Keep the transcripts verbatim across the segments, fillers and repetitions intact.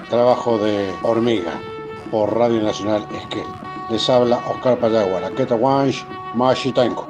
trabajo de hormiga por Radio Nacional Esquel. Les habla Oscar Payagua, la Queta Wansh, Mashitenko.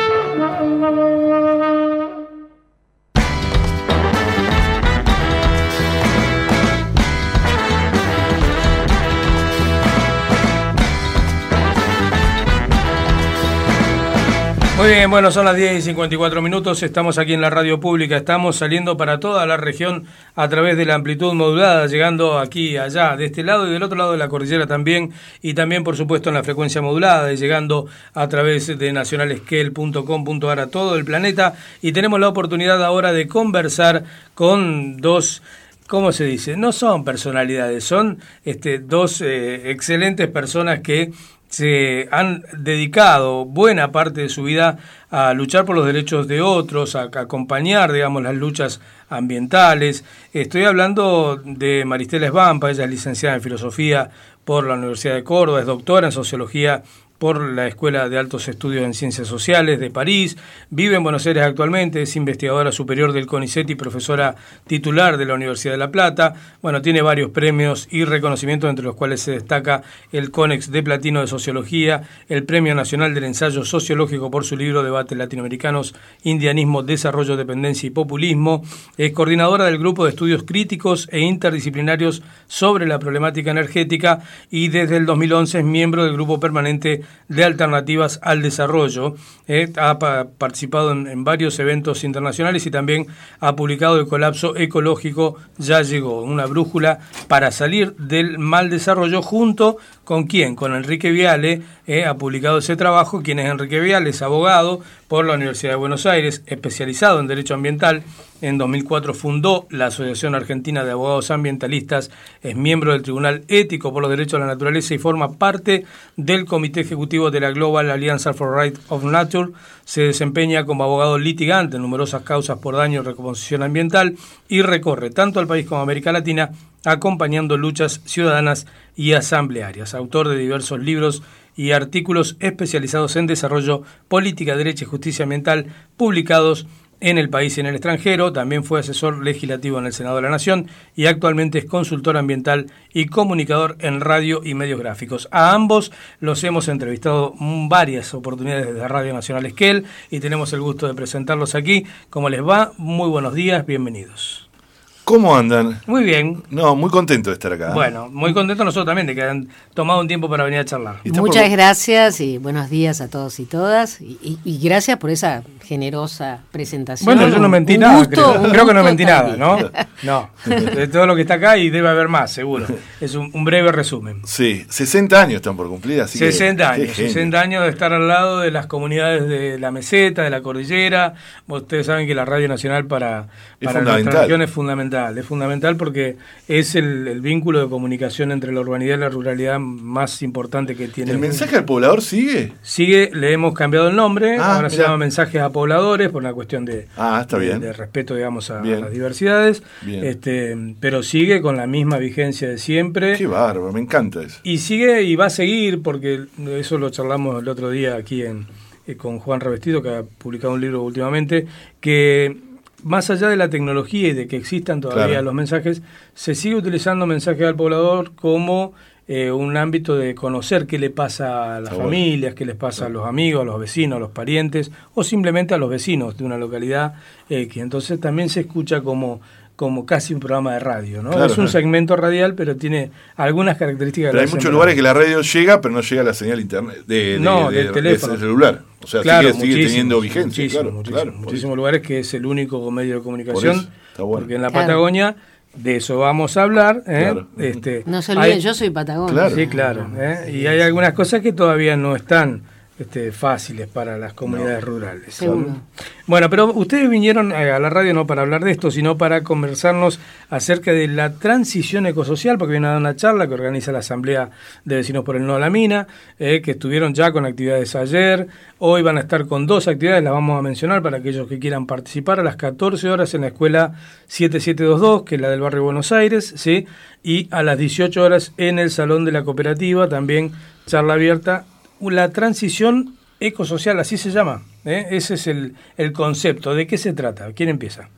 Muy bien, bueno, son las diez y cincuenta y cuatro minutos, estamos aquí en la radio pública, estamos saliendo para toda la región a través de la amplitud modulada, llegando aquí, allá, de este lado y del otro lado de la cordillera también, y también, por supuesto, en la frecuencia modulada, y llegando a través de nacional esquel punto com punto a r a todo el planeta, y tenemos la oportunidad ahora de conversar con dos... ¿Cómo se dice? No son personalidades, son este, dos eh, excelentes personas que se han dedicado buena parte de su vida a luchar por los derechos de otros, a, a acompañar, digamos, las luchas ambientales. Estoy hablando de Maristela Svampa, ella es licenciada en Filosofía por la Universidad de Córdoba, es doctora en Sociología por la Escuela de Altos Estudios en Ciencias Sociales de París, vive en Buenos Aires actualmente, es investigadora superior del CONICET y profesora titular de la Universidad de La Plata. Bueno, tiene varios premios y reconocimientos, entre los cuales se destaca el CONEX de Platino de Sociología, el Premio Nacional del Ensayo Sociológico por su libro Debates Latinoamericanos, Indianismo, Desarrollo, Dependencia y Populismo. Es coordinadora del Grupo de Estudios Críticos e Interdisciplinarios sobre la Problemática Energética y desde el dos mil once es miembro del Grupo Permanente de Alternativas al Desarrollo. Eh, ha pa- participado en, en varios eventos internacionales y también ha publicado El colapso ecológico ya llegó, una brújula para salir del mal desarrollo, junto con quién, con Enrique Viale. Eh, ha publicado ese trabajo. Quien es Enrique Viale, es abogado por la Universidad de Buenos Aires, especializado en Derecho Ambiental. En dos mil cuatro fundó la Asociación Argentina de Abogados Ambientalistas, es miembro del Tribunal Ético por los Derechos de la Naturaleza y forma parte del Comité Ejecutivo de la Global Alliance for Right of Nature. Se desempeña como abogado litigante en numerosas causas por daño y recomposición ambiental y recorre tanto al país como a América Latina acompañando luchas ciudadanas y asamblearias. Autor de diversos libros y artículos especializados en desarrollo, política, derecho y justicia ambiental, publicados en el país y en el extranjero. También fue asesor legislativo en el Senado de la Nación y actualmente es consultor ambiental y comunicador en radio y medios gráficos. A ambos los hemos entrevistado en varias oportunidades desde Radio Nacional Esquel y tenemos el gusto de presentarlos aquí. ¿Cómo les va? Muy buenos días, bienvenidos. ¿Cómo andan? Muy bien. No, muy contento de estar acá. Bueno, muy contento nosotros también de que han tomado un tiempo para venir a charlar. Muchas por... gracias y buenos días a todos y todas. Y, y, y gracias por esa generosa presentación. Bueno, yo no mentí un nada, gusto, creo, creo que no mentí nada, ¿no? No, de todo lo que está acá y debe haber más, seguro. Es un, un breve resumen. Sí, sesenta años están por cumplir, así sesenta que... años, sesenta años de estar al lado de las comunidades de la meseta, de la cordillera. Ustedes saben que la Radio Nacional para, para nuestra región es fundamental. Es fundamental porque es el, el vínculo de comunicación entre la urbanidad y la ruralidad más importante que tiene. ¿El mensaje al poblador sigue? Sigue, le hemos cambiado el nombre, ah, ahora mirá. Se llama Mensajes a Pobladores por una cuestión de, ah, está de, bien. de respeto, digamos, a, a las diversidades, este, pero sigue con la misma vigencia de siempre. Qué bárbaro, me encanta eso. Y sigue y va a seguir, porque eso lo charlamos el otro día aquí en eh, con Juan Revestido, que ha publicado un libro últimamente, que más allá de la tecnología y de que existan todavía claro. los mensajes, se sigue utilizando Mensajes al Poblador como eh, un ámbito de conocer qué le pasa a las Está familias, bueno. qué les pasa claro. a los amigos, a los vecinos, a los parientes, o simplemente a los vecinos de una localidad, eh, que entonces también se escucha como como casi un programa de radio, ¿no? Claro, es un claro. segmento radial, pero tiene algunas características. Pero hay muchos lugares que la radio llega, pero no llega a la señal internet de, de, no, de, del teléfono. De celular. O sea, claro, sigue, sigue teniendo vigencia. Muchísimo, claro, muchísimo, claro, muchísimos lugares que es el único medio de comunicación, eso, está bueno. porque en la claro. Patagonia de eso vamos a hablar. ¿eh? Claro. Este, no se olviden, hay, yo soy Patagonia. Claro. Sí, claro. ¿eh? Y hay algunas cosas que todavía no están este, fáciles para las comunidades no. rurales. Seguro. Bueno, pero ustedes vinieron a la radio no para hablar de esto, sino para conversarnos acerca de la transición ecosocial, porque viene a dar una charla que organiza la Asamblea de Vecinos por el No a la Mina, eh, que estuvieron ya con actividades ayer. Hoy van a estar con dos actividades, las vamos a mencionar para aquellos que quieran participar, a las catorce horas en la escuela siete siete dos dos, que es la del barrio Buenos Aires, ¿sí? Y a las dieciocho horas en el Salón de la Cooperativa, también charla abierta, la transición ecosocial, así se llama. ¿eh? Ese es el, el concepto. ¿De qué se trata? ¿Quién empieza?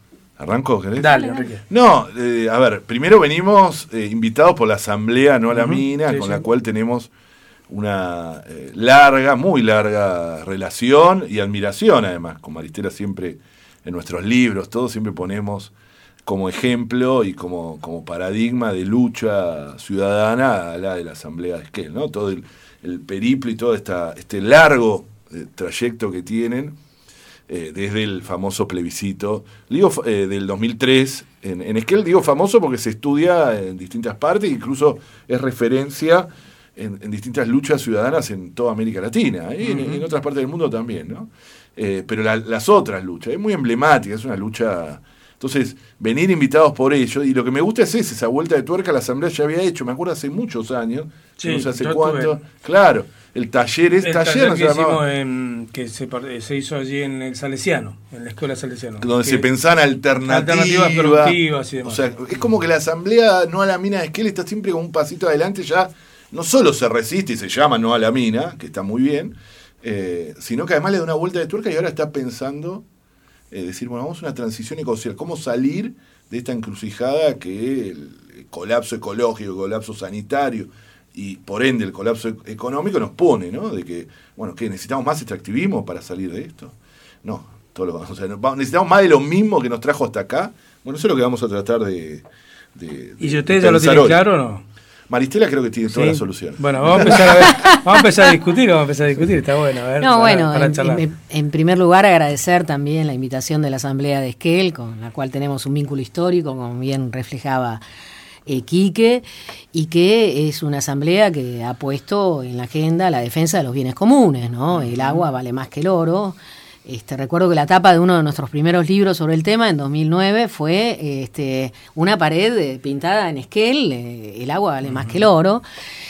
¿Arranco, querés? Dale, Enrique. No, eh, a ver, primero venimos eh, invitados por la Asamblea No a la uh-huh. Mina, sí, con sí. la cual tenemos una eh, larga, muy larga relación y admiración, además. Con Maristela siempre, en nuestros libros, todos siempre ponemos como ejemplo y como, como paradigma de lucha ciudadana a la de la Asamblea de Esquel, ¿no? Todo el, el periplo y todo esta, este largo eh, trayecto que tienen. Eh, desde el famoso plebiscito, digo eh, del dos mil tres, en, en Esquel digo famoso porque se estudia en distintas partes, incluso es referencia en, en distintas luchas ciudadanas en toda América Latina, ¿eh? uh-huh. en, en otras partes del mundo también, ¿no? Eh, pero la, las otras luchas, es muy emblemática, es una lucha. Entonces, venir invitados por ello, y lo que me gusta es esa vuelta de tuerca, la Asamblea ya había hecho, me acuerdo hace muchos años, sí, no sé hace cuánto, tuve. Claro, el taller es el taller, taller no que, se hicimos en, que se, se hizo allí en el Salesiano, en la Escuela Salesiano. Donde que, se pensaban alternativas. Alternativas productivas y demás. O sea, es como que la Asamblea No a la Mina de Esquel está siempre con un pasito adelante, ya no solo se resiste y se llama No a la Mina, que está muy bien, eh, sino que además le da una vuelta de tuerca y ahora está pensando, eh, decir, bueno, vamos a una transición ecosocial, cómo salir de esta encrucijada que el colapso ecológico, el colapso sanitario y por ende el colapso económico nos pone, ¿no? De que, bueno, ¿qué? ¿Necesitamos más extractivismo para salir de esto? No, todo lo, o sea, necesitamos más de lo mismo que nos trajo hasta acá. Bueno, eso es lo que vamos a tratar de... de, de ¿Y si ustedes ya lo tienen claro o no? Maristela creo que tiene sí. toda la solución. Bueno, vamos a empezar a ver, vamos a empezar a discutir, vamos a empezar a discutir, está bueno. A ver, no, para, bueno, para en, en, en primer lugar agradecer también la invitación de la Asamblea de Esquel, con la cual tenemos un vínculo histórico, como bien reflejaba eh, Quique, y que es una asamblea que ha puesto en la agenda la defensa de los bienes comunes, ¿no? El agua vale más que el oro. Este, recuerdo que la tapa de uno de nuestros primeros libros sobre el tema, en dos mil nueve, fue este, una pared pintada en Esquel, eh, el agua vale más que el oro.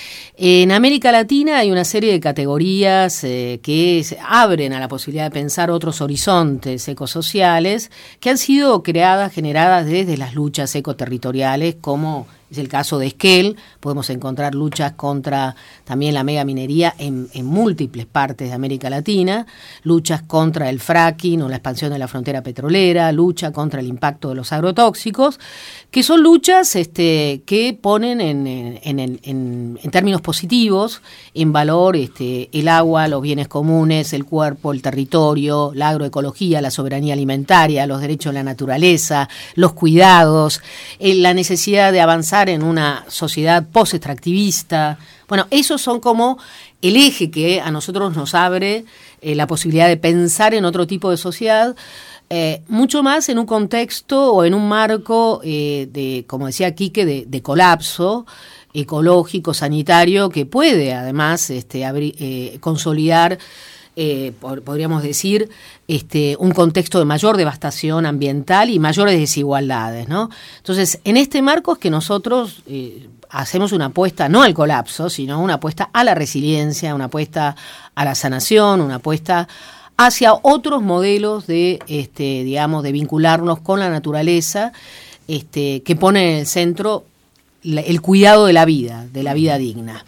En América Latina hay una serie de categorías eh, que se abren a la posibilidad de pensar otros horizontes ecosociales que han sido creadas, generadas desde las luchas ecoterritoriales, como es el caso de Esquel. Podemos encontrar luchas contra también la megaminería en, en múltiples partes de América Latina, luchas contra el fracking o la expansión de la frontera petrolera, lucha contra el impacto de los agrotóxicos, que son luchas este, que ponen en, en, en, en, en términos positivos en valor este, el agua, los bienes comunes, el cuerpo, el territorio, la agroecología, la soberanía alimentaria, los derechos de la naturaleza, los cuidados, eh, la necesidad de avanzar en una sociedad post-extractivista. Bueno, esos son como el eje que a nosotros nos abre eh, la posibilidad de pensar en otro tipo de sociedad, eh, mucho más en un contexto o en un marco eh, de, como decía Quique, de, de colapso ecológico, sanitario, que puede además este, abrir, eh, consolidar Eh, por, podríamos decir, este, un contexto de mayor devastación ambiental y mayores desigualdades, ¿no? Entonces, en este marco es que nosotros eh, hacemos una apuesta no al colapso, sino una apuesta a la resiliencia, una apuesta a la sanación, una apuesta hacia otros modelos de, este, digamos, de vincularnos con la naturaleza, este, que pone en el centro la, el cuidado de la vida, de la vida digna.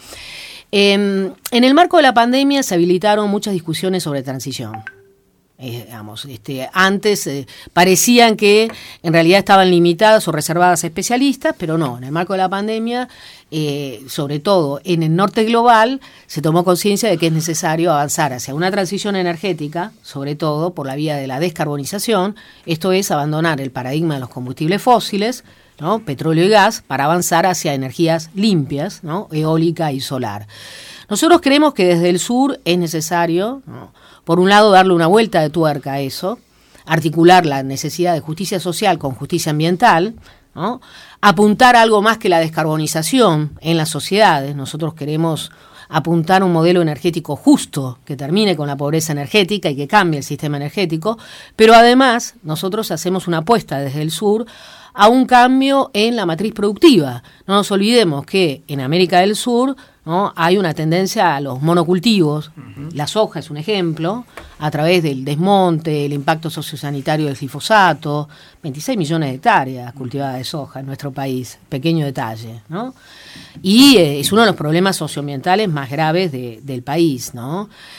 Eh, en el marco de la pandemia se habilitaron muchas discusiones sobre transición. Eh, digamos, este, antes eh, parecían que en realidad estaban limitadas o reservadas a especialistas, pero no, en el marco de la pandemia, eh, sobre todo en el norte global, se tomó conciencia de que es necesario avanzar hacia una transición energética, sobre todo por la vía de la descarbonización, esto es abandonar el paradigma de los combustibles fósiles, ¿no? Petróleo y gas, para avanzar hacia energías limpias, ¿no? Eólica y solar. Nosotros creemos que desde el sur es necesario, ¿no? Por un lado, darle una vuelta de tuerca a eso, articular la necesidad de justicia social con justicia ambiental, ¿no? Apuntar a algo más que la descarbonización en las sociedades. Nosotros queremos apuntar a un modelo energético justo que termine con la pobreza energética y que cambie el sistema energético, pero además nosotros hacemos una apuesta desde el sur a un cambio en la matriz productiva. No nos olvidemos que en América del Sur, ¿no? Hay una tendencia a los monocultivos. Uh-huh. La soja es un ejemplo, a través del desmonte, el impacto sociosanitario del glifosato, veintiséis millones de hectáreas cultivadas de soja en nuestro país, pequeño detalle, ¿no? Y eh, es uno de los problemas socioambientales más graves de, del país, ¿no?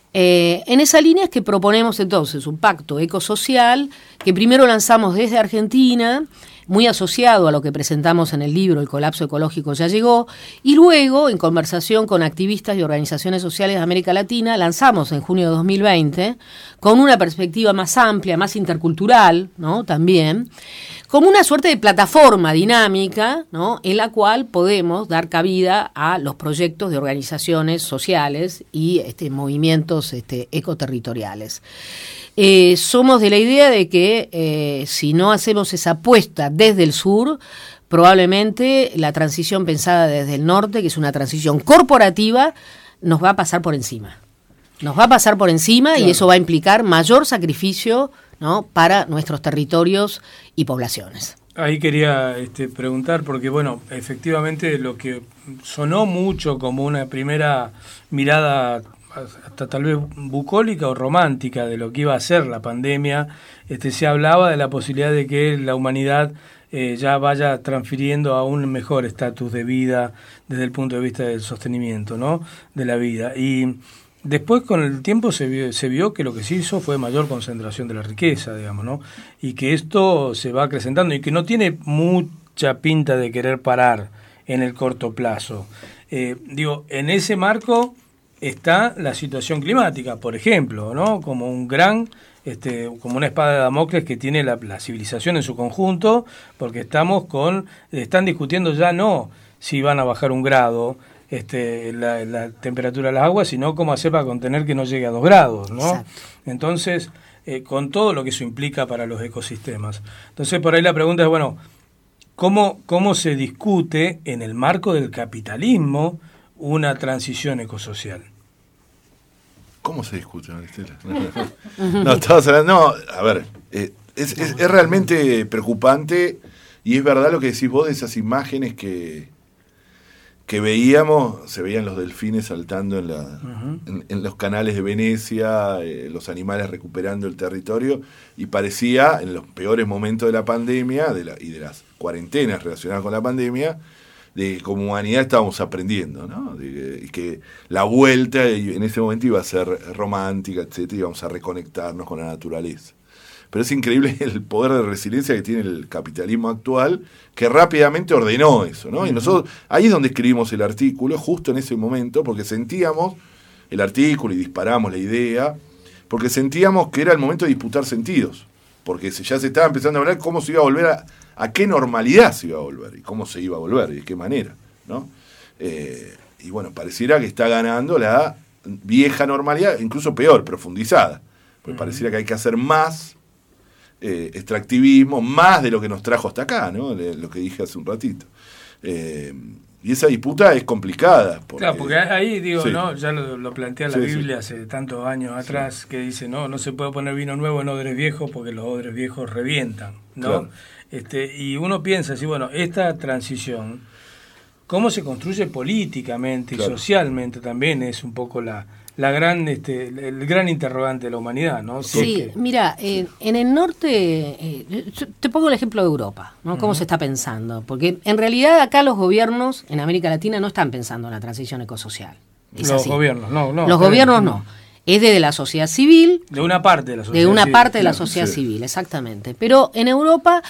Eh, en esa línea es que proponemos entonces un pacto ecosocial que primero lanzamos desde Argentina, muy asociado a lo que presentamos en el libro El colapso ecológico ya llegó, y luego, en conversación con activistas y organizaciones sociales de América Latina, lanzamos en junio de dos mil veinte, con una perspectiva más amplia, más intercultural, ¿no? También, como una suerte de plataforma dinámica, ¿no? En la cual podemos dar cabida a los proyectos de organizaciones sociales y este, movimientos este, ecoterritoriales. Eh, somos de la idea de que eh, si no hacemos esa apuesta desde el sur, probablemente la transición pensada desde el norte, que es una transición corporativa, nos va a pasar por encima. Nos va a pasar por encima, claro. Y eso va a implicar mayor sacrificio, ¿no? Para nuestros territorios y poblaciones. Ahí quería este, preguntar, porque bueno, efectivamente lo que sonó mucho como una primera mirada hasta tal vez bucólica o romántica de lo que iba a ser la pandemia, este, se hablaba de la posibilidad de que la humanidad eh, ya vaya transfiriendo a un mejor estatus de vida desde el punto de vista del sostenimiento, ¿no? De la vida. Y después con el tiempo se vio, se vio que lo que se hizo fue mayor concentración de la riqueza, digamos, ¿no? Y que esto se va acrecentando y que no tiene mucha pinta de querer parar en el corto plazo. Eh, digo, en ese marco está la situación climática, por ejemplo, ¿no? Como un gran, este, como una espada de Damocles que tiene la, la civilización en su conjunto, porque estamos con, están discutiendo ya no si van a bajar un grado este, la, la temperatura de las aguas, sino cómo hacer para contener que no llegue a dos grados, ¿no? Exacto. Entonces, eh, con todo lo que eso implica para los ecosistemas. Entonces, por ahí la pregunta es, bueno, ¿cómo, cómo se discute en el marco del capitalismo una transición ecosocial? ¿Cómo se discute, Maristela? No, estamos hablando, no, a ver, eh, es, es, es realmente preocupante y es verdad lo que decís vos de esas imágenes que, que veíamos, se veían los delfines saltando en, la, uh-huh. en, en los canales de Venecia, eh, los animales recuperando el territorio, y parecía, en los peores momentos de la pandemia de la, y de las cuarentenas relacionadas con la pandemia, de que como humanidad estábamos aprendiendo, ¿no? De, y que la vuelta en ese momento iba a ser romántica, etcétera, y íbamos a reconectarnos con la naturaleza. Pero es increíble el poder de resiliencia que tiene el capitalismo actual, que rápidamente ordenó eso, ¿no? Uh-huh. Y nosotros, ahí es donde escribimos el artículo, justo en ese momento, porque sentíamos el artículo y disparamos la idea, porque sentíamos que era el momento de disputar sentidos, porque ya se estaba empezando a hablar cómo se iba a volver a a qué normalidad se iba a volver y cómo se iba a volver y de qué manera, ¿no? Eh, y bueno, pareciera que está ganando la vieja normalidad, incluso peor, profundizada, porque uh-huh. pareciera que hay que hacer más eh, extractivismo, más de lo que nos trajo hasta acá, ¿no? De lo que dije hace un ratito. Eh, y esa disputa es complicada. Porque, claro, porque ahí, digo, sí. ¿no? Ya lo, lo plantea la sí, Biblia sí. hace tantos años atrás, sí. que dice, no, no se puede poner vino nuevo en odres viejos porque los odres viejos revientan, ¿no? Claro. Este, y uno piensa así, bueno, esta transición, cómo se construye políticamente claro. y socialmente también es un poco la, la gran, este, el gran interrogante de la humanidad, ¿no? Sí, sí que, mira, eh, en el norte, eh, te pongo el ejemplo de Europa, ¿no? Cómo uh-huh. se está pensando, porque en realidad acá los gobiernos en América Latina no están pensando en la transición ecosocial. Es los así. gobiernos, no, no. Los gobiernos no. Es de la sociedad civil. De una parte de la sociedad De una civil, parte de la claro, sociedad sí. civil, exactamente. Pero en Europa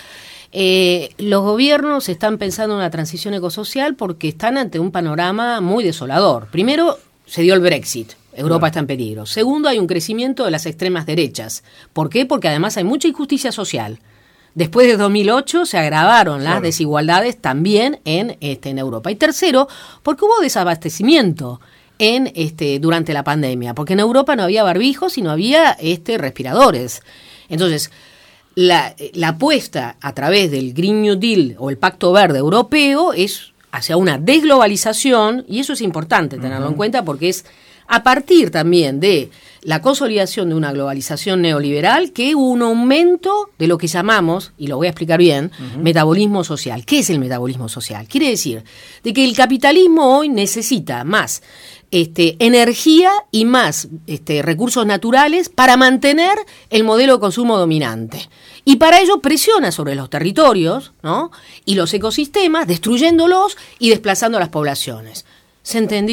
eh, los gobiernos están pensando en una transición ecosocial porque están ante un panorama muy desolador. Primero, se dio el Brexit. Europa claro. está en peligro. Segundo, hay un crecimiento de las extremas derechas. ¿Por qué? Porque además hay mucha injusticia social. Después de dos mil ocho se agravaron las claro. desigualdades también en, este, en Europa. Y tercero, porque hubo desabastecimiento en este durante la pandemia, porque en Europa no había barbijos y no había este respiradores. Entonces, la, la apuesta a través del Green New Deal o el Pacto Verde Europeo es hacia una desglobalización, y eso es importante tenerlo uh-huh. en cuenta porque es a partir también de la consolidación de una globalización neoliberal que hubo un aumento de lo que llamamos, y lo voy a explicar bien, uh-huh. metabolismo social. ¿Qué es el metabolismo social? Quiere decir de que el capitalismo hoy necesita más Este, energía y más este, recursos naturales para mantener el modelo de consumo dominante. Y para ello presiona sobre los territorios, ¿no? y los ecosistemas, destruyéndolos y desplazando a las poblaciones. ¿Se entendió?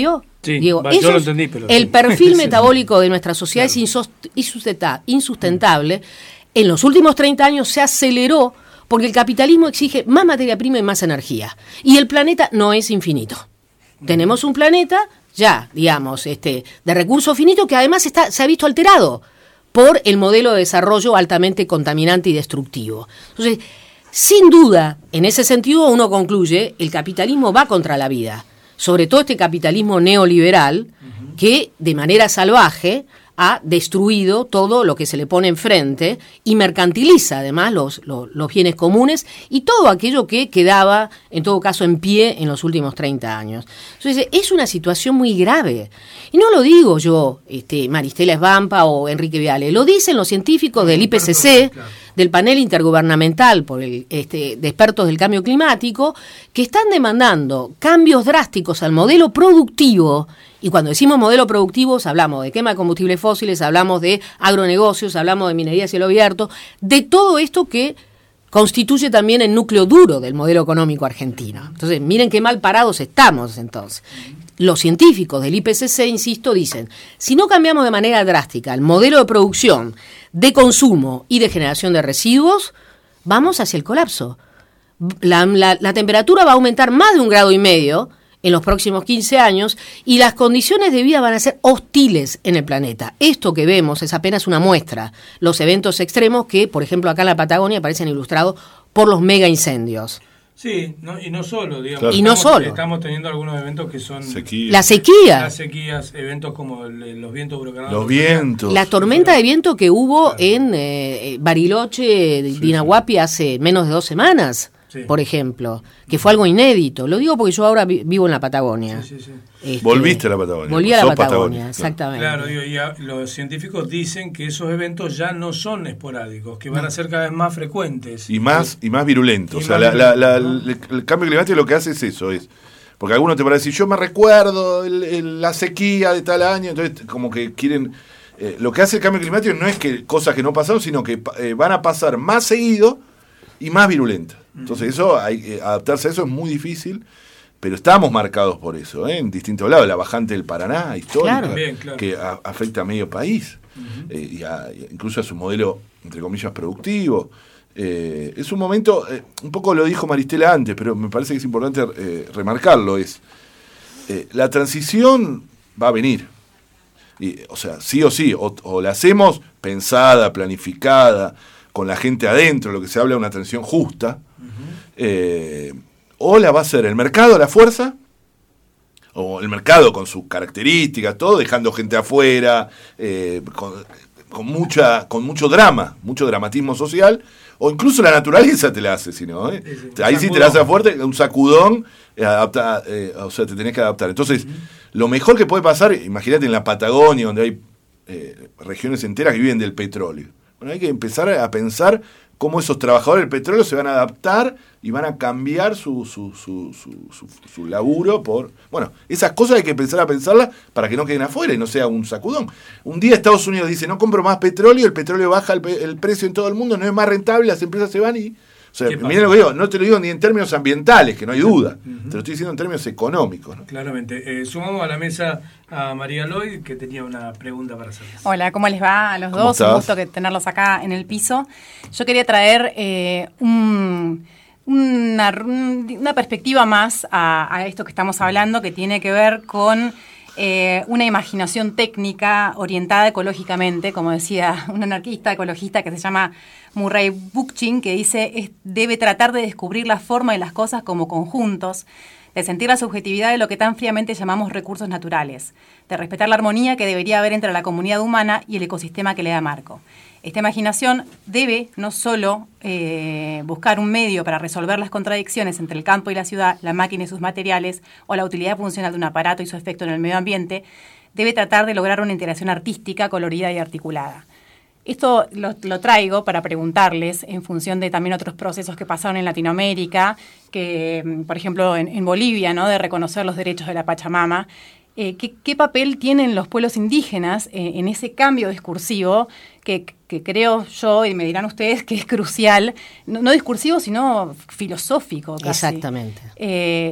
Sí, Diego, va, yo eso lo es- entendí, pero el sí. perfil Sí, metabólico de nuestra sociedad claro. es insost- insustenta- insustentable. En los últimos treinta años se aceleró porque el capitalismo exige más materia prima y más energía. Y el planeta no es infinito. Tenemos un planeta ya, digamos, este, de recursos finitos que además está, se ha visto alterado por el modelo de desarrollo altamente contaminante y destructivo. Entonces, sin duda, en ese sentido uno concluye, el capitalismo va contra la vida, sobre todo este capitalismo neoliberal que de manera salvaje ha destruido todo lo que se le pone enfrente y mercantiliza además los, los, los bienes comunes y todo aquello que quedaba, en todo caso, en pie en los últimos treinta años. Entonces, es una situación muy grave. Y no lo digo yo, este, Maristela Svampa o Enrique Viale, lo dicen los científicos del I P C C, del panel intergubernamental por el, este, de expertos del cambio climático, que están demandando cambios drásticos al modelo productivo. Y cuando decimos modelo productivos, hablamos de quema de combustibles fósiles, hablamos de agronegocios, hablamos de minería a cielo abierto, de todo esto que constituye también el núcleo duro del modelo económico argentino. Entonces, miren qué mal parados estamos entonces. Los científicos del I P C C, insisto, dicen, si no cambiamos de manera drástica el modelo de producción, de consumo y de generación de residuos, vamos hacia el colapso. La, la, la temperatura va a aumentar más de un grado y medio en los próximos quince años y las condiciones de vida van a ser hostiles en el planeta. Esto que vemos es apenas una muestra. Los eventos extremos que, por ejemplo, acá en la Patagonia aparecen ilustrados por los mega incendios. Sí, no, y no solo, digamos. Claro. Y no Estamos- solo. Estamos teniendo algunos eventos que son Sequía. La sequía. las sequías, eventos como el- los vientos huracanados. Los vientos. La tormenta de viento que hubo Claro. en eh, Bariloche, Dinahuapi, hace menos de dos semanas, Sí. por ejemplo, que fue algo inédito. Lo digo porque yo ahora vi- vivo en la Patagonia. Sí, sí, sí. Este, Volviste a la Patagonia. Volví a la Sos Patagonia, Patagonia, claro. exactamente. Claro, digo, y a- los científicos dicen que esos eventos ya no son esporádicos, que van a ser cada vez más frecuentes. Y más, y más virulento. Y O sea, más la- la- la- virulento, el, el cambio climático lo que hace es eso, es. Porque algunos te van a decir, yo me recuerdo el- el- la sequía de tal año, entonces como que quieren. Eh, lo que hace el cambio climático no es que cosas que no pasaron, sino que eh, van a pasar más seguido y más virulentas. Entonces eso, hay, eh, adaptarse a eso es muy difícil, pero estamos marcados por eso, ¿eh? En distintos lados, la bajante del Paraná, histórica, Claro. Bien, claro. que a- afecta a medio país, eh, y a- incluso a su modelo, entre comillas, productivo. Eh, es un momento, eh, un poco lo dijo Maristela antes, pero me parece que es importante eh, remarcarlo, es eh, la transición va a venir. Y, o sea, sí o sí, o, o la hacemos pensada, planificada, con la gente adentro, lo que se habla de una transición justa, eh, o la va a hacer el mercado a la fuerza, o el mercado con sus características, todo, dejando gente afuera, eh, con, con, mucha, con mucho drama, mucho dramatismo social, o incluso la naturaleza te la hace, si no, ¿eh? Sí, sí, Ahí un sí te la hace sacudón. fuerte, un sacudón, eh, adapta, eh, o sea, te tenés que adaptar. Entonces, lo mejor que puede pasar, imagínate en la Patagonia, donde hay eh, regiones enteras que viven del petróleo. Bueno, hay que empezar a pensar cómo esos trabajadores del petróleo se van a adaptar y van a cambiar su, su, su, su, su, su laburo por... Bueno, esas cosas hay que empezar a pensarlas para que no queden afuera y no sea un sacudón. Un día Estados Unidos dice, no compro más petróleo, el petróleo baja el, pe- el precio en todo el mundo, no es más rentable, las empresas se van y... O sea, ¿Qué pasa? miren lo que digo, no te lo digo ni en términos ambientales, que no hay duda, te lo estoy diciendo en términos económicos, ¿no? Claramente. Eh, sumamos a la mesa a María Lloyd, que tenía una pregunta para hacerles. Hola, ¿cómo les va a los ¿Cómo dos? estás? Un gusto que tenerlos acá en el piso. Yo quería traer eh, un, una, una perspectiva más a, a esto que estamos hablando, que tiene que ver con eh, una imaginación técnica orientada ecológicamente, como decía un anarquista ecologista que se llama Murray Bookchin, que dice es, debe tratar de descubrir la forma de las cosas como conjuntos, de sentir la subjetividad de lo que tan fríamente llamamos recursos naturales, de respetar la armonía que debería haber entre la comunidad humana y el ecosistema que le da marco. Esta imaginación debe no solo eh, buscar un medio para resolver las contradicciones entre el campo y la ciudad, la máquina y sus materiales, o la utilidad funcional de un aparato y su efecto en el medio ambiente, debe tratar de lograr una integración artística, colorida y articulada. Esto lo, lo traigo para preguntarles, en función de también otros procesos que pasaron en Latinoamérica, que, por ejemplo, en, en Bolivia, ¿no?, de reconocer los derechos de la Pachamama. Eh, ¿qué, ¿Qué papel tienen los pueblos indígenas eh, en ese cambio discursivo que, que creo yo, y me dirán ustedes, que es crucial, no, no discursivo, sino filosófico casi? Exactamente. Eh,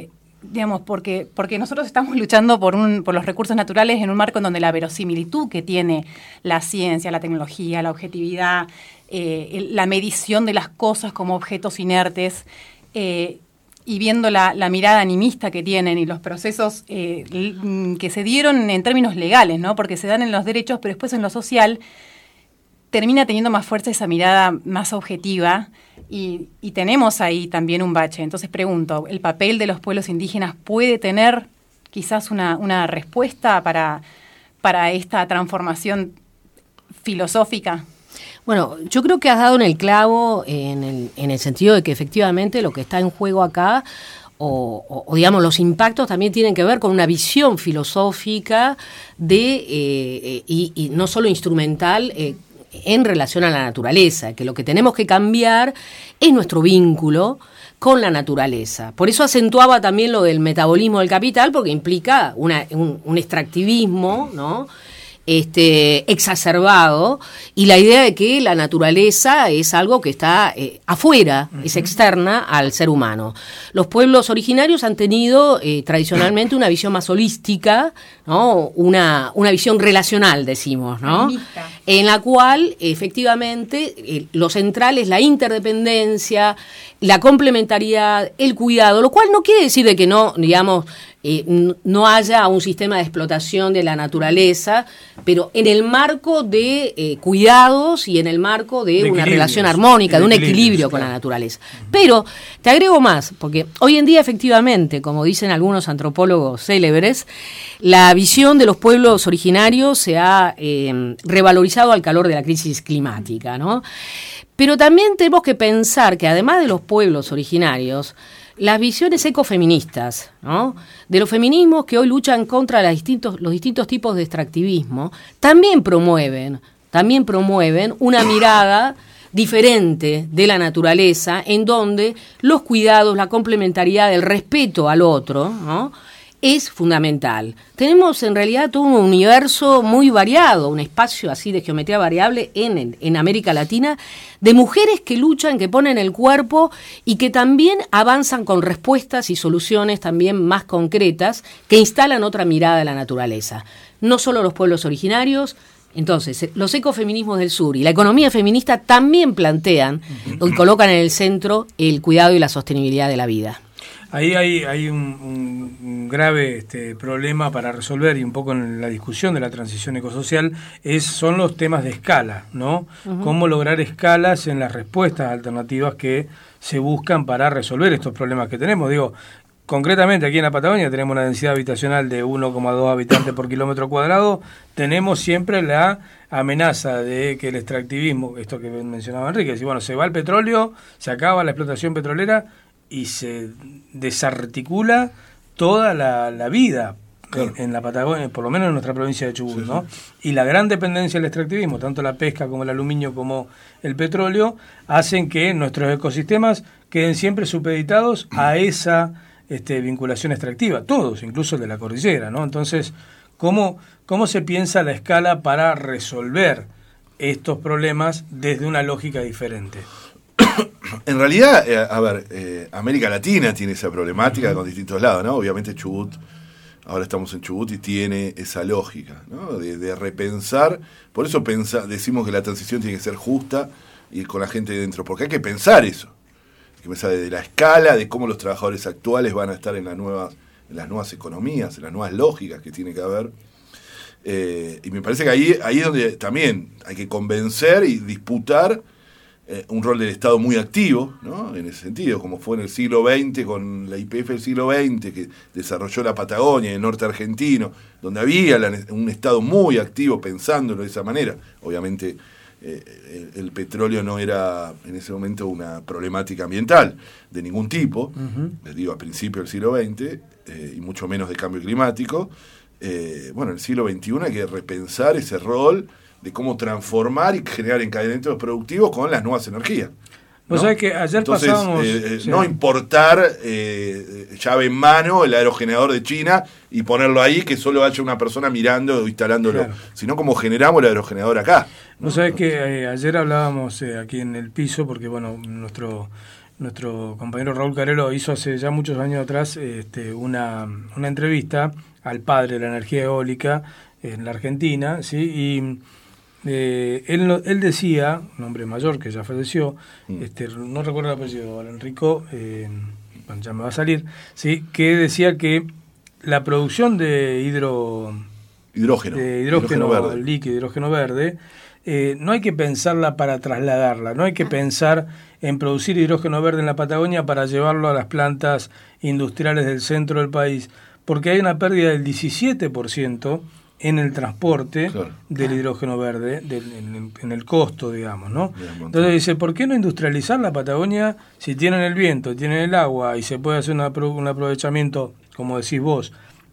digamos, porque, porque nosotros estamos luchando por, un, por los recursos naturales en un marco en donde la verosimilitud que tiene la ciencia, la tecnología, la objetividad, eh, la medición de las cosas como objetos inertes, eh, y viendo la, la mirada animista que tienen y los procesos eh, que se dieron en términos legales, ¿no? Porque se dan en los derechos, pero después en lo social termina teniendo más fuerza esa mirada más objetiva y, y tenemos ahí también un bache. Entonces pregunto, ¿el papel de los pueblos indígenas puede tener quizás una, una respuesta para, para esta transformación filosófica? Bueno, yo creo que has dado en el clavo en el, en el sentido de que efectivamente lo que está en juego acá, o, o, o digamos los impactos también tienen que ver con una visión filosófica de eh, y, y no solo instrumental eh, en relación a la naturaleza, que lo que tenemos que cambiar es nuestro vínculo con la naturaleza. Por eso acentuaba también lo del metabolismo del capital, porque implica una, un, un extractivismo, ¿no? Este, exacerbado, y la idea de que la naturaleza es algo que está eh, afuera, uh-huh. es externa al ser humano. Los pueblos originarios han tenido eh, tradicionalmente una visión más holística, ¿no? Una, una visión relacional, decimos, ¿no? En la cual efectivamente eh, lo central es la interdependencia, la complementariedad, el cuidado, lo cual no quiere decir de que no, digamos, Eh, no haya un sistema de explotación de la naturaleza, pero en el marco de eh, cuidados y en el marco de, de una relación armónica, de, de un equilibrio con claro. la naturaleza. Pero te agrego más, porque hoy en día efectivamente, como dicen algunos antropólogos célebres, la visión de los pueblos originarios se ha eh, revalorizado al calor de la crisis climática, ¿no? Pero también tenemos que pensar que además de los pueblos originarios, las visiones ecofeministas, ¿no? De los feminismos que hoy luchan contra las distintos, los distintos tipos de extractivismo, también promueven, también promueven una mirada diferente de la naturaleza, en donde los cuidados, la complementariedad, el respeto al otro, ¿no? Es fundamental. Tenemos en realidad todo un universo muy variado, un espacio así de geometría variable en, en América Latina, de mujeres que luchan, que ponen el cuerpo y que también avanzan con respuestas y soluciones también más concretas que instalan otra mirada de la naturaleza. No solo los pueblos originarios. Entonces, los ecofeminismos del sur y la economía feminista también plantean y colocan en el centro el cuidado y la sostenibilidad de la vida. Ahí hay, hay un, un, un grave este, problema para resolver, y un poco en la discusión de la transición ecosocial, es, son los temas de escala, ¿no? Uh-huh. Cómo lograr escalas en las respuestas alternativas que se buscan para resolver estos problemas que tenemos. Digo, concretamente aquí en la Patagonia tenemos una densidad habitacional de uno coma dos habitantes por kilómetro cuadrado, tenemos siempre la amenaza de que el extractivismo, esto que mencionaba Enrique, si bueno, se va el petróleo, se acaba la explotación petrolera, y se desarticula toda la, la vida claro. en, en la Patagonia, por lo menos en nuestra provincia de Chubut, sí, ¿no? Sí. Y la gran dependencia del extractivismo, tanto la pesca como el aluminio como el petróleo, hacen que nuestros ecosistemas queden siempre supeditados a esa este, vinculación extractiva, todos, incluso el de la cordillera, ¿no? Entonces, ¿cómo, cómo se piensa la escala para resolver estos problemas desde una lógica diferente? En realidad, eh, a ver, eh, América Latina tiene esa problemática con distintos lados, ¿no? Obviamente Chubut, ahora estamos en Chubut y tiene esa lógica, ¿no? De, de repensar, por eso pensa, decimos que la transición tiene que ser justa y con la gente dentro, porque hay que pensar eso, hay que pensar de la escala, de cómo los trabajadores actuales van a estar en las nuevas, en las nuevas economías, en las nuevas lógicas que tiene que haber. Eh, y me parece que ahí, ahí es donde también hay que convencer y disputar Eh, un rol del Estado muy activo, ¿no? En ese sentido, como fue en el siglo veinte con la Y P F del siglo veinte, que desarrolló la Patagonia, el norte argentino, donde había la, un Estado muy activo pensándolo de esa manera. Obviamente eh, el, el petróleo no era en ese momento una problemática ambiental de ningún tipo, uh-huh. les digo, a principios del siglo veinte, eh, y mucho menos de cambio climático. Eh, bueno, en el siglo veintiuno hay que repensar ese rol de cómo transformar y generar encadenamientos productivos con las nuevas energías, ¿no? Vos sabés que ayer Entonces, pasábamos... Eh, sí. No importar eh, llave en mano el aerogenerador de China y ponerlo ahí, que solo haya una persona mirando o instalándolo, claro. sino como generamos el aerogenerador acá, ¿no? Vos sabés que eh, ayer hablábamos eh, aquí en el piso, porque bueno, nuestro nuestro compañero Raúl Carelo hizo hace ya muchos años atrás este, una, una entrevista al padre de la energía eólica en la Argentina, ¿sí? Y eh, él, él decía, un hombre mayor que ya falleció, mm. este, no recuerdo el apellido, Enrico, eh, bueno, ya me va a salir, ¿sí? Que decía que la producción de hidro... Hidrógeno. De hidrógeno, hidrógeno verde. líquido, hidrógeno verde, eh, no hay que pensarla para trasladarla, no hay que pensar en producir hidrógeno verde en la Patagonia para llevarlo a las plantas industriales del centro del país, porque hay una pérdida del diecisiete por ciento en el transporte claro. del hidrógeno verde, del, en, en el costo, digamos, ¿no? Entonces dice, ¿por qué no industrializar la Patagonia si tienen el viento, tienen el agua y se puede hacer una, un aprovechamiento, como decís vos,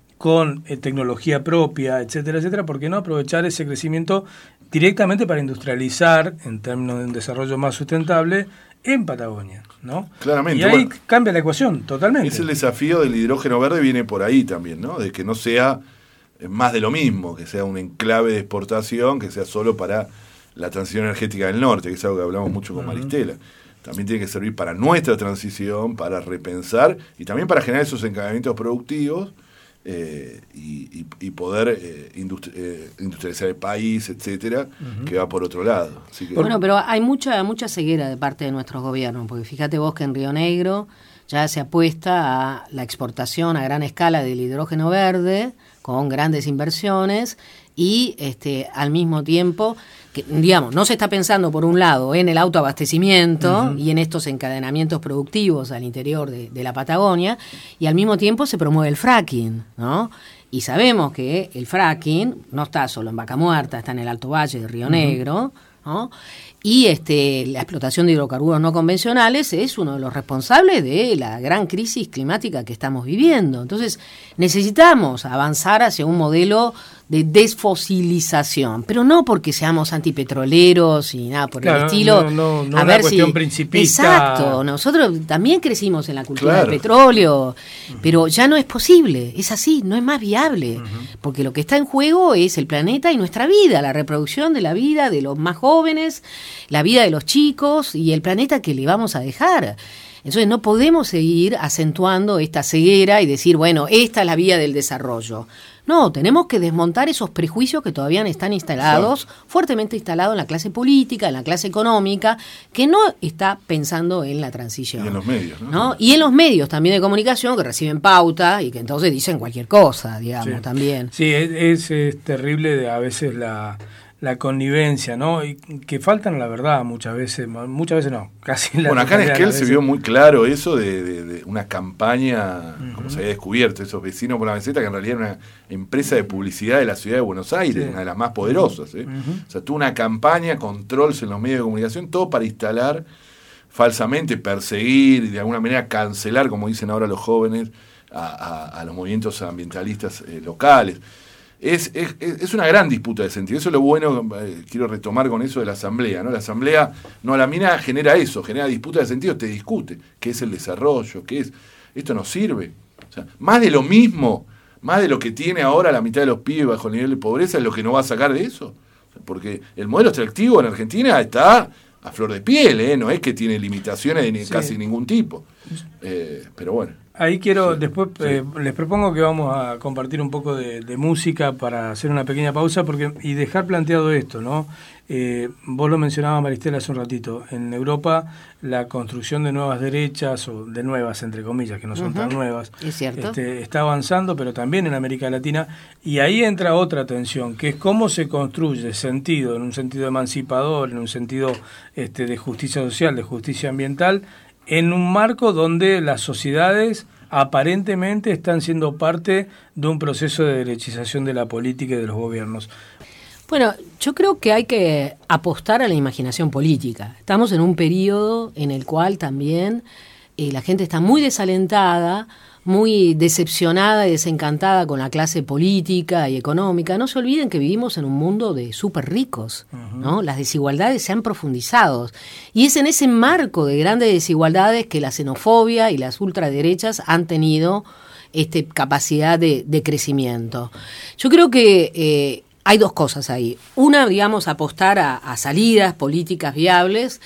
con eh, tecnología propia, etcétera, etcétera? ¿Por qué no aprovechar ese crecimiento directamente para industrializar, en términos de un desarrollo más sustentable, en Patagonia, ¿no? Claramente. Y ahí bueno, cambia la ecuación totalmente. Es el desafío del hidrógeno verde, viene por ahí también, ¿no? De que no sea más de lo mismo, que sea un enclave de exportación, que sea solo para la transición energética del norte, que es algo que hablamos mucho con uh-huh. Maristela. También tiene que servir para nuestra transición, para repensar y también para generar esos encadenamientos productivos eh, y, y, y poder eh, industri- eh, industrializar el país, etcétera, uh-huh. que va por otro lado. Así que, bueno, pero hay mucha mucha ceguera de parte de nuestros gobiernos, porque fíjate vos que en Río Negro ya se apuesta a la exportación a gran escala del hidrógeno verde, con grandes inversiones y este al mismo tiempo, que digamos, no se está pensando por un lado en el autoabastecimiento uh-huh. y en estos encadenamientos productivos al interior de, de la Patagonia, y al mismo tiempo se promueve el fracking, ¿no? Y sabemos que el fracking no está solo en Vaca Muerta, está en el Alto Valle de Río uh-huh. Negro, ¿no? Y este, la explotación de hidrocarburos no convencionales es uno de los responsables de la gran crisis climática que estamos viviendo. Entonces, necesitamos avanzar hacia un modelo de desfosilización, pero no porque seamos antipetroleros y nada por claro, el estilo. No, no, no a una ver cuestión si, principista. Exacto, nosotros también crecimos en la cultura claro. del petróleo, uh-huh. pero ya no es posible, es así, no es más viable, uh-huh. porque lo que está en juego es el planeta y nuestra vida, la reproducción de la vida de los más jóvenes, la vida de los chicos y el planeta que le vamos a dejar. Entonces no podemos seguir acentuando esta ceguera y decir, bueno, esta es la vía del desarrollo. No, tenemos que desmontar esos prejuicios que todavía están instalados, sí. fuertemente instalados en la clase política, en la clase económica, que no está pensando en la transición. Y en los medios, ¿no? ¿no? Y en los medios también de comunicación que reciben pauta y que entonces dicen cualquier cosa, digamos, sí. también. Sí, es, es, es terrible de, a veces la... la connivencia, ¿no? Y que faltan la verdad muchas veces, muchas veces no, casi la Bueno, acá en Esquel se vio muy claro eso de, de, de una campaña, uh-huh. como se había descubierto, esos vecinos por la meseta, que en realidad era una empresa de publicidad de la ciudad de Buenos Aires, sí. una de las más poderosas, ¿eh? Uh-huh. O sea, tuvo una campaña, controles en los medios de comunicación, todo para instalar falsamente, perseguir y de alguna manera cancelar, como dicen ahora los jóvenes, a, a, a los movimientos ambientalistas eh, locales. Es, es, es una gran disputa de sentido. Eso es lo bueno, eh, quiero retomar con eso de la asamblea, ¿no? La asamblea, no, la mina genera eso, genera disputa de sentido, te discute qué es el desarrollo, qué es, esto nos sirve. O sea, más de lo mismo, más de lo que tiene ahora la mitad de los pibes bajo el nivel de pobreza es lo que nos va a sacar de eso. O sea, porque el modelo extractivo en Argentina está a flor de piel, ¿eh? No es que tiene limitaciones de ni, sí. casi ningún tipo. Eh, pero bueno. Ahí quiero, sí, después sí. Eh, les propongo que vamos a compartir un poco de, de música para hacer una pequeña pausa porque y dejar planteado esto, ¿no? Eh, vos lo mencionabas, Maristela, hace un ratito. En Europa la construcción de nuevas derechas, o de nuevas entre comillas, que no son uh-huh. tan nuevas, es cierto. Este, está avanzando, pero también en América Latina. Y ahí entra otra tensión, que es cómo se construye sentido, en un sentido emancipador, en un sentido este, de justicia social, de justicia ambiental, en un marco donde las sociedades aparentemente están siendo parte de un proceso de derechización de la política y de los gobiernos. Bueno, yo creo que hay que apostar a la imaginación política. Estamos en un periodo en el cual también eh, la gente está muy desalentada, muy decepcionada y desencantada con la clase política y económica. No se olviden que vivimos en un mundo de súper ricos, uh-huh. ¿no? Las desigualdades se han profundizado. Y es en ese marco de grandes desigualdades que la xenofobia y las ultraderechas han tenido este, capacidad de, de crecimiento. Yo creo que eh, hay dos cosas ahí. Una, digamos, apostar a, a salidas políticas viables,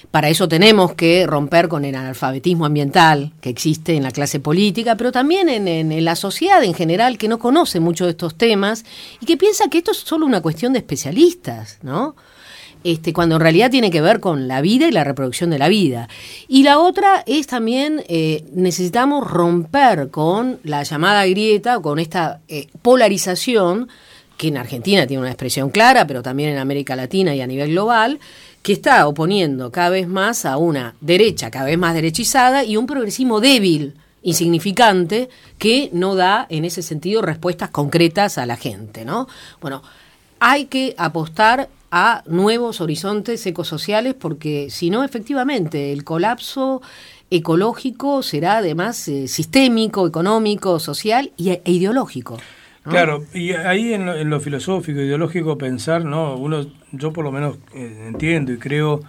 Para eso tenemos que romper con el analfabetismo ambiental que existe en la clase política, pero también en, en, en la sociedad en general, que no conoce mucho de estos temas y que piensa que esto es solo una cuestión de especialistas, ¿no? Este, cuando en realidad tiene que ver con la vida y la reproducción de la vida. Y la otra es también, eh, necesitamos romper con la llamada grieta, con esta eh, polarización, que en Argentina tiene una expresión clara, pero también en América Latina y a nivel global, que está oponiendo cada vez más a una derecha cada vez más derechizada y un progresismo débil, insignificante, que no da en ese sentido respuestas concretas a la gente, ¿no? Bueno, hay que apostar a nuevos horizontes ecosociales porque si no, efectivamente, el colapso ecológico será además eh, sistémico, económico, social y, e ideológico, ¿no? Claro, y ahí en lo, en lo filosófico, ideológico, pensar, ¿no? Uno, yo por lo menos eh, entiendo y creo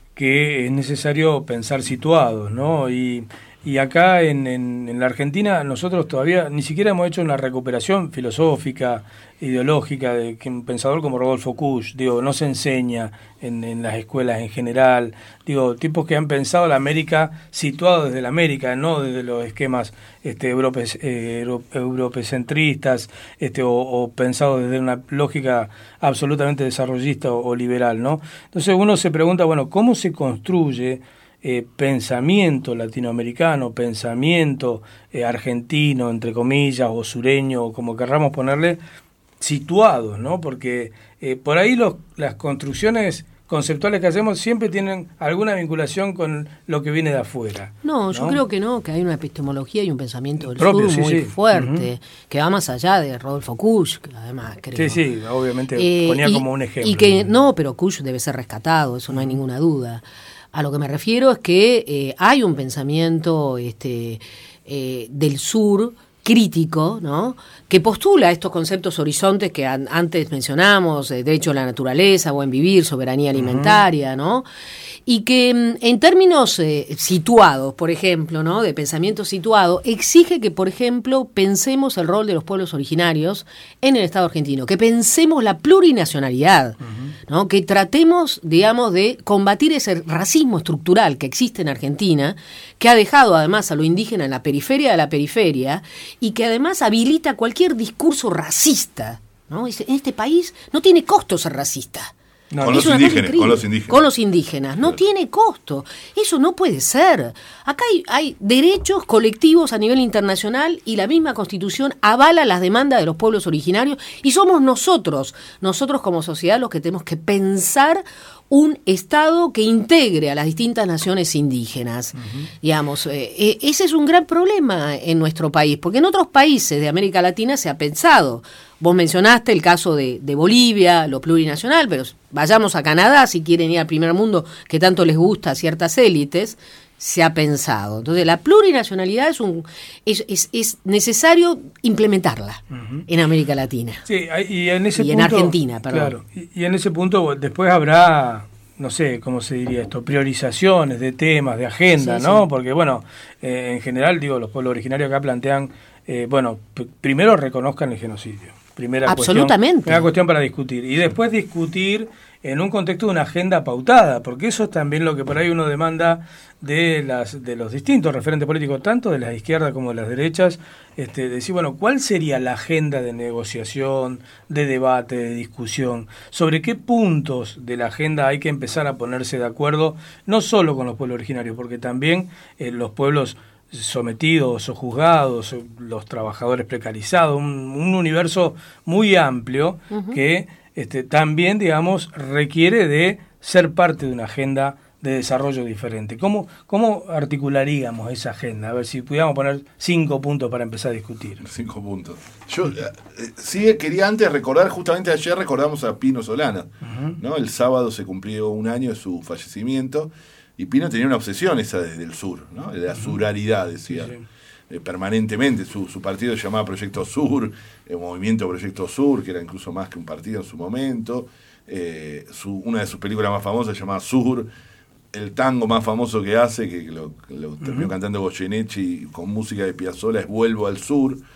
que es necesario pensar situados, ¿no? Y, y acá en, en, en la Argentina nosotros todavía ni siquiera hemos hecho una recuperación filosófica, ideológica, de que un pensador como Rodolfo Kusch, digo, no se enseña en, en las escuelas en general, digo, tipos que han pensado la América situado desde la América, no desde los esquemas este, europe, eh, europecentristas, este, o, o pensado desde una lógica absolutamente desarrollista o, o liberal, ¿no? Entonces uno se pregunta, bueno, ¿cómo se construye Eh, pensamiento latinoamericano, pensamiento eh, argentino, entre comillas, o sureño, o como querramos ponerle, situados, ¿no? Porque eh, por ahí los, las construcciones conceptuales que hacemos siempre tienen alguna vinculación con lo que viene de afuera. No, ¿no? yo creo que no, que hay una epistemología y un pensamiento del propio, sur sí, muy sí. fuerte, Uh-huh. que va más allá de Rodolfo Kusch, que además creo. Sí, sí, obviamente eh, ponía y, como un ejemplo. Y que no, pero Kusch debe ser rescatado, eso no hay ninguna duda. A lo que me refiero es que eh, hay un pensamiento este, eh, del sur crítico, ¿no?, que postula estos conceptos horizontes que an- antes mencionamos, eh, derecho a la naturaleza, buen vivir, soberanía alimentaria, uh-huh. ¿no?, y que en términos eh, situados, por ejemplo, ¿no?, de pensamiento situado, exige que, por ejemplo, pensemos el rol de los pueblos originarios en el Estado argentino, que pensemos la plurinacionalidad, uh-huh. ¿no?, que tratemos, digamos, de combatir ese racismo estructural que existe en Argentina, que ha dejado además a lo indígena en la periferia de la periferia y que además habilita cualquier discurso racista, ¿no? En este país no tiene costo ser racista. No, con, los indígenas, con los indígenas. Con los indígenas. No claro. tiene costo. Eso no puede ser. Acá hay, hay derechos colectivos a nivel internacional y la misma Constitución avala las demandas de los pueblos originarios y somos nosotros, nosotros como sociedad los que tenemos que pensar un Estado que integre a las distintas naciones indígenas. Uh-huh. Digamos, eh, eh, ese es un gran problema en nuestro país, porque en otros países de América Latina se ha pensado. Vos mencionaste el caso de, de Bolivia, lo plurinacional, pero vayamos a Canadá, si quieren ir al primer mundo, que tanto les gusta a ciertas élites, se ha pensado. Entonces, la plurinacionalidad es un es, es, es necesario implementarla uh-huh. en América Latina. Sí, y en ese y punto, en Argentina, perdón. Claro, y, y en ese punto después habrá, no sé, ¿cómo se diría esto? Priorizaciones de temas, de agenda, sí, ¿no? Sí. Porque, bueno, eh, en general, digo, los pueblos originarios acá plantean, eh, bueno, p- primero reconozcan el genocidio. Primera Absolutamente. Cuestión, primera cuestión para discutir. Y después discutir en un contexto de una agenda pautada, porque eso es también lo que por ahí uno demanda de las de los distintos referentes políticos, tanto de las izquierdas como de las derechas, este, decir, bueno, ¿cuál sería la agenda de negociación, de debate, de discusión? ¿Sobre qué puntos de la agenda hay que empezar a ponerse de acuerdo, no solo con los pueblos originarios, porque también eh, los pueblos sometidos o juzgados, los trabajadores precarizados, un, un universo muy amplio uh-huh. que este, también, digamos, requiere de ser parte de una agenda de desarrollo diferente. ¿Cómo, cómo articularíamos esa agenda? A ver si pudiéramos poner cinco puntos para empezar a discutir. Cinco puntos. Yo eh, sí quería antes recordar, justamente ayer recordamos a Pino Solana, uh-huh. ¿no? El sábado se cumplió un año de su fallecimiento. Y Pino tenía una obsesión esa desde el sur, ¿no? De la suraridad, decía, sí, sí. Eh, permanentemente. Su, su partido se llamaba Proyecto Sur, el Movimiento Proyecto Sur, que era incluso más que un partido en su momento. Eh, su, una de sus películas más famosas se llamaba Sur. El tango más famoso que hace, que lo, lo terminó uh-huh. cantando Goyeneche con música de Piazzolla, es Vuelvo al Sur.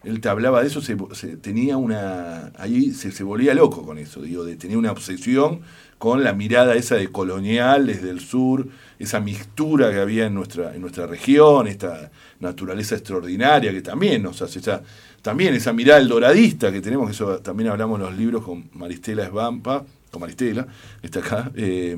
él te hablaba de eso, se, se tenía una, ahí se, se volvía loco con eso, digo, de, tenía una obsesión con la mirada esa de colonial desde el sur, esa mixtura que había en nuestra, en nuestra región, esta naturaleza extraordinaria que también nos hace, esa, también esa mirada el doradista que tenemos, que eso también hablamos en los libros con Maristela Svampa, con Maristela, que está acá, eh,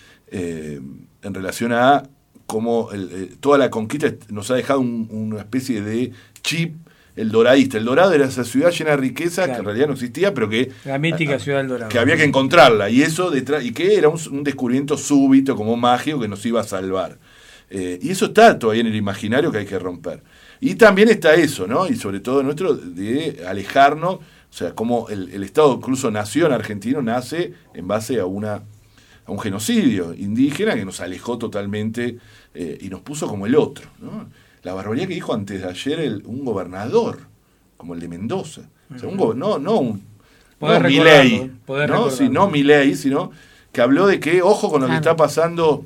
eh, en relación a cómo el, eh, toda la conquista nos ha dejado un, una especie de chip, el doradista. El Dorado era esa ciudad llena de riqueza, claro, que en realidad no existía, pero que... La mítica a, ciudad del Dorado. Que había que encontrarla, y eso detrás, y que era un, un descubrimiento súbito, como mágico, que nos iba a salvar. Eh, y eso está todavía en el imaginario que hay que romper. Y también está eso, ¿no? Y sobre todo nuestro, de alejarnos, o sea, como el, el Estado incluso nación argentino nace en base a una a un genocidio indígena que nos alejó totalmente eh, y nos puso como el otro, ¿no? La barbaridad que dijo antes de ayer el, un gobernador, como el de Mendoza. O sea, un go- no, no un no Milei, ¿no? Sí, no Milei, sino que habló de que, ojo con lo claro. que está pasando.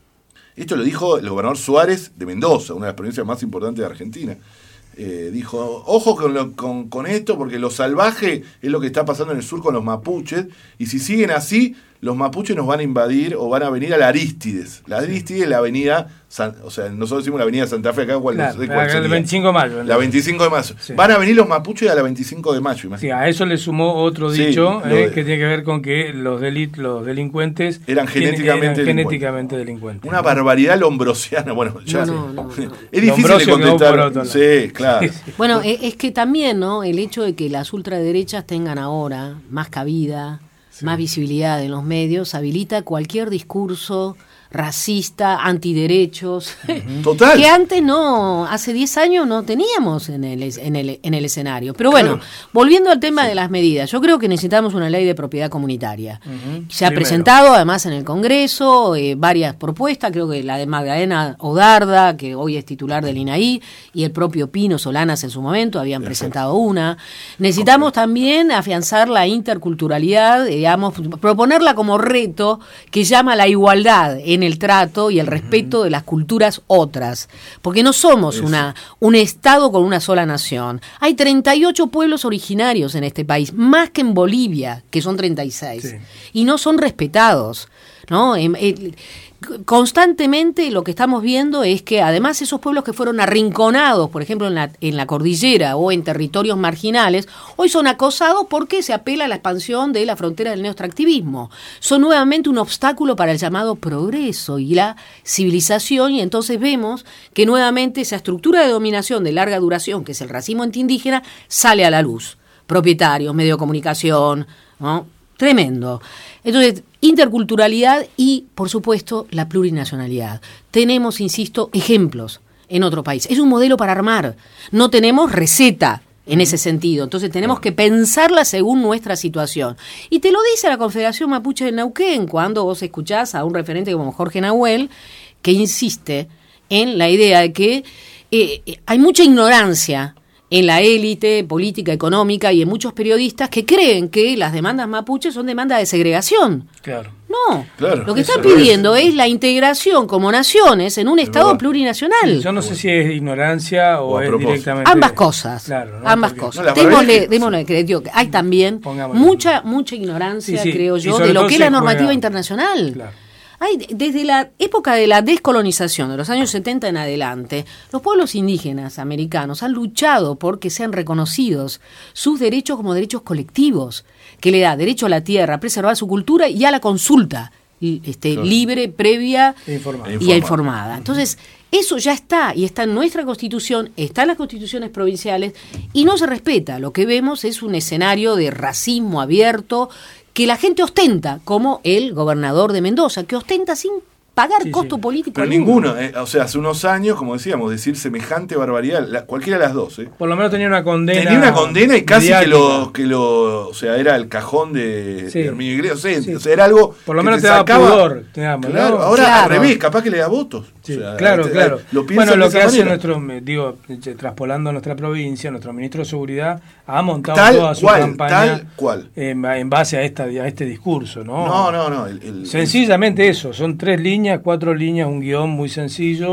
Esto lo dijo el gobernador Suárez de Mendoza, una de las provincias más importantes de Argentina. Eh, dijo, ojo con, lo, con, con esto, porque lo salvaje es lo que está pasando en el sur con los mapuches, y si siguen así, los mapuches nos van a invadir o van a venir a la Arístides. La Arístides es la avenida, San, o sea, nosotros decimos la avenida Santa Fe, acá cuál, claro, no sé cuál el veinticinco de mayo. La veinticinco de mayo. Sí. Van a venir los mapuches a la veinticinco de mayo, imagínate. Sí, a eso le sumó otro sí, dicho eh, de, que tiene que ver con que los, delit, los delincuentes eran genéticamente, eran genéticamente delincuentes. Una barbaridad lombrosiana. Bueno, ya no, no, no, no. Es difícil de contestar. Sí, claro. Bueno, es que también, ¿no? El hecho de que las ultraderechas tengan ahora más cabida, sí, más visibilidad en los medios, habilita cualquier discurso racista, antiderechos, uh-huh. Total. Que antes no, hace diez años no teníamos en el, en el, en el escenario. Pero bueno, claro, volviendo al tema sí. de las medidas, yo creo que necesitamos una ley de propiedad comunitaria. Uh-huh. Se ha Primero. presentado además en el Congreso eh, varias propuestas, creo que la de Magdalena Odarda, que hoy es titular del I N A I, y el propio Pino Solanas en su momento habían Perfecto. presentado una. Necesitamos okay. también afianzar la interculturalidad, digamos, proponerla como reto que llama a la igualdad en el trato y el respeto de las culturas otras, porque no somos una un estado con una sola nación. Hay treinta y ocho pueblos originarios en este país, más que en Bolivia, que son treinta y seis, sí. y no son respetados, ¿no? Eh, eh, constantemente lo que estamos viendo es que además esos pueblos que fueron arrinconados, por ejemplo en la, en la cordillera o en territorios marginales, hoy son acosados porque se apela a la expansión de la frontera del neoextractivismo. Son nuevamente un obstáculo para el llamado progreso y la civilización, y entonces vemos que nuevamente esa estructura de dominación de larga duración, que es el racismo antiindígena, sale a la luz. Propietarios, medio de comunicación, ¿no? Tremendo. Entonces, interculturalidad y, por supuesto, la plurinacionalidad. Tenemos, insisto, ejemplos en otro país. Es un modelo para armar. No tenemos receta en ese sentido. Entonces, tenemos que pensarla según nuestra situación. Y te lo dice la Confederación Mapuche del Neuquén cuando vos escuchás a un referente como Jorge Nahuel, que insiste en la idea de que eh, hay mucha ignorancia en la élite política, económica y en muchos periodistas que creen que las demandas mapuches son demandas de segregación. Claro. No, claro, lo que están pidiendo es. es la integración como naciones en un Estado plurinacional. Sí, yo no sé si es ignorancia o, o es directamente... Ambas cosas, claro, ¿no? ambas Porque, cosas. No, démosle, démosle crédito, hay también Pongámosle. mucha mucha ignorancia, sí, sí. creo yo, de lo que es la normativa juega. internacional. Claro. Hay, desde la época de la descolonización, de los años setenta en adelante, los pueblos indígenas americanos han luchado por que sean reconocidos sus derechos como derechos colectivos, que le da derecho a la tierra, a preservar su cultura y a la consulta este, claro. libre, previa e informada. y informada. Entonces, eso ya está, y está en nuestra Constitución, está en las constituciones provinciales, y no se respeta. Lo que vemos es un escenario de racismo abierto, que la gente ostenta, como el gobernador de Mendoza, que ostenta sin pagar sí, costo sí. político. Pero ninguno, eh, o sea, hace unos años, como decíamos, decir semejante barbaridad, la, cualquiera de las dos. Eh. Por lo menos tenía una condena. Tenía una condena y casi que lo, que lo, o sea, era el cajón de, sí. de Herminio Iglesias, sí. o sea, era algo por lo menos te, te daba sacaba, pudor. Te daba, claro, ¿no? ahora claro. al revés, capaz que le da votos. Sí, o sea, claro, te, claro. Lo bueno, lo que hace manera. nuestro, digo, traspolando a nuestra provincia, nuestro ministro de Seguridad ha montado tal toda su cual, campaña tal cual. En, en base a, esta, a este discurso, ¿no? No, no, no. El, el, Sencillamente el... eso, son tres líneas, cuatro líneas, un guión muy sencillo,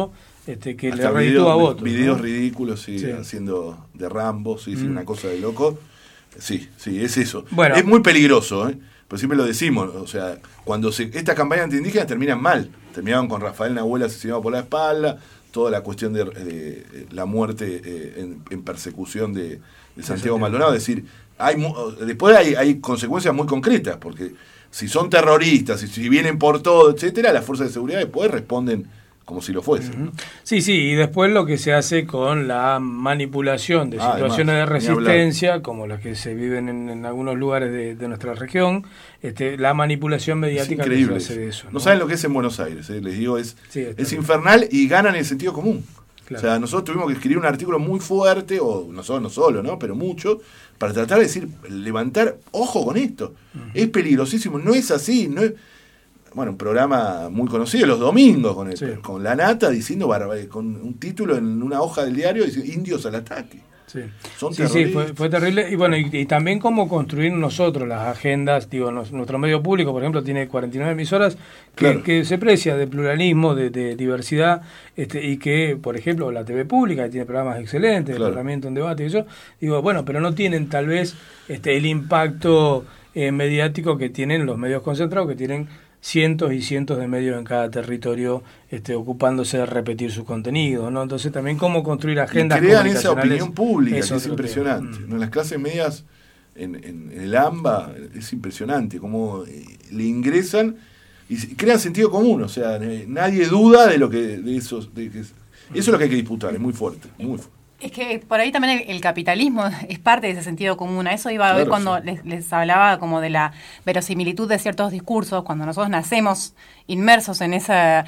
este, que hasta le reditúa votos. Videos ¿no? ridículos, sí, sí, haciendo de Rambo, sí, sí, mm. una cosa de loco. Sí, sí, es eso. Bueno. Es muy peligroso, ¿eh? Pero siempre lo decimos, o sea, cuando se, esta campaña antiindígena terminan mal, terminaban con Rafael Nahuel asesinado por la espalda, toda la cuestión de, de, de la muerte eh, en, en persecución de, de Santiago Maldonado, es decir, hay después hay, hay consecuencias muy concretas, porque si son terroristas, y si vienen por todo, etcétera, las fuerzas de seguridad después responden como si lo fuesen. ¿no? Sí, sí, y después lo que se hace con la manipulación de ah, situaciones además, de resistencia, como las que se viven en, en algunos lugares de, de nuestra región, este, la manipulación mediática es increíble. que se hace de eso. ¿no? No saben lo que es en Buenos Aires, ¿eh? Les digo, es, sí, es infernal y ganan el sentido común. Claro. O sea, nosotros tuvimos que escribir un artículo muy fuerte, o nosotros no solo, ¿no? Pero mucho, para tratar de decir, levantar, ojo con esto, uh-huh. es peligrosísimo, no es así, no es... Bueno, un programa muy conocido los domingos con el, sí. con la nata diciendo con un título en una hoja del diario diciendo indios al ataque. Sí, Son sí, sí fue, fue terrible. Y bueno, y, y también cómo construir nosotros las agendas. Digo, nos, nuestro medio público, por ejemplo, tiene cuarenta y nueve emisoras que, claro. que se precia de pluralismo, de, de diversidad, este, y que, por ejemplo, la T V pública que tiene programas excelentes, claro. de Parlamento en debate y eso. Digo, bueno, pero no tienen tal vez este el impacto eh, mediático que tienen los medios concentrados, que tienen cientos y cientos de medios en cada territorio este, ocupándose de repetir sus contenidos, ¿no? Entonces también cómo construir agendas y crean esa opinión pública, es, que es impresionante. Mm. ¿no? En las clases medias, en, en, en el AMBA, es impresionante cómo eh, le ingresan y crean sentido común, o sea, eh, nadie duda de lo que de esos, de que, eso es lo que hay que disputar, es muy fuerte, muy fuerte. Es que por ahí también el, el capitalismo es parte de ese sentido común. A eso iba a ver claro, cuando sí. les, les hablaba como de la verosimilitud de ciertos discursos, cuando nosotros nacemos inmersos en ese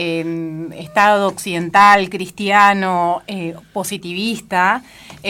eh, estado occidental, cristiano, eh, positivista,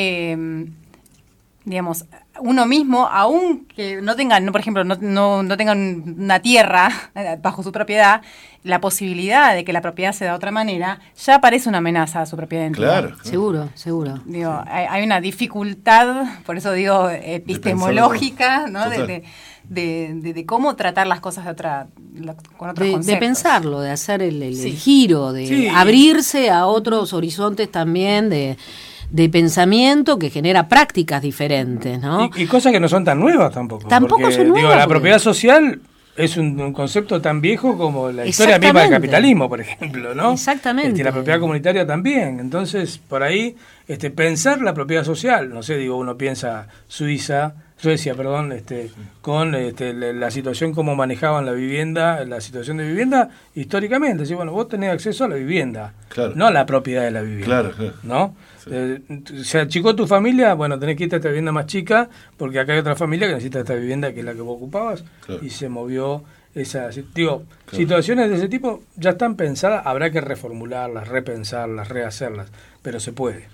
eh, digamos, uno mismo, aun que no tengan, no, por ejemplo, no, no, no tengan una tierra bajo su propiedad, la posibilidad de que la propiedad se da de otra manera, ya parece una amenaza a su propia identidad. Claro, claro. Seguro, seguro. Digo, hay, hay una dificultad, por eso digo, epistemológica, ¿no? De, de, de, de, de cómo tratar las cosas de otra, con otros de, conceptos. De pensarlo, de hacer el, el, sí. el giro, de sí. abrirse a otros horizontes también, de... de pensamiento que genera prácticas diferentes, ¿no? Y, y cosas que no son tan nuevas tampoco. Tampoco porque, son nuevas. Digo, la porque... propiedad social es un, un concepto tan viejo como la historia misma del capitalismo, por ejemplo, ¿no? Exactamente. Este, la propiedad comunitaria también. Entonces, por ahí, este, pensar la propiedad social, no sé, digo, uno piensa Suiza, Suecia, perdón, este, con este, la situación como manejaban la vivienda, la situación de vivienda históricamente. ¿Sí? Bueno, vos tenés acceso a la vivienda, claro. no a la propiedad de la vivienda, claro, claro. ¿no? Sí. Eh, se achicó tu familia, bueno, tenés que irte a esta vivienda más chica, porque acá hay otra familia que necesita esta vivienda que es la que vos ocupabas, claro. y se movió esa... Digo, claro. situaciones de ese tipo ya están pensadas, habrá que reformularlas, repensarlas, rehacerlas, pero se puede.